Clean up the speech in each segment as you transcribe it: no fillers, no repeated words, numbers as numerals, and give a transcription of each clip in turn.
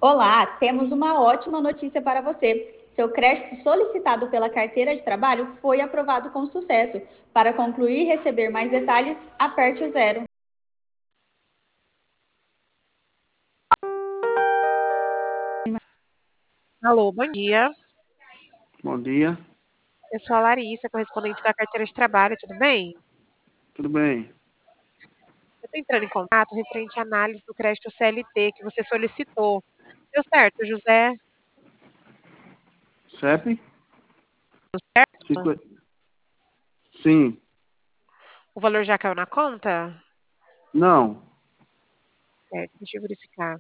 Olá, temos uma ótima notícia para você. Seu crédito solicitado pela carteira de trabalho foi aprovado com sucesso. Para concluir e receber mais detalhes, aperte o zero. Alô, bom dia. Bom dia, Eu sou a Larissa, correspondente da carteira de trabalho, tudo bem? tudo bem? Eu estou entrando em contato referente à análise do crédito CLT que você solicitou. Deu certo, José? CEP? Deu certo? Cinqu- Sim, O valor já caiu na conta? não, Certo, deixa eu verificar.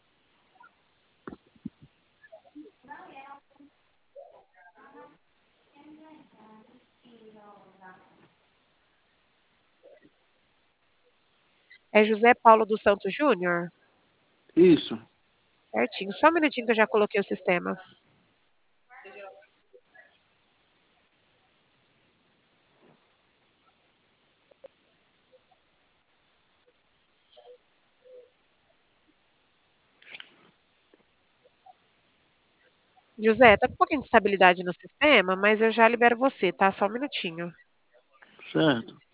É José Paulo dos Santos Júnior? isso, Certinho. Só um minutinho que eu já coloquei o sistema. José, tá com um pouquinho de estabilidade no sistema, mas eu já libero você, tá? Só um minutinho. certo.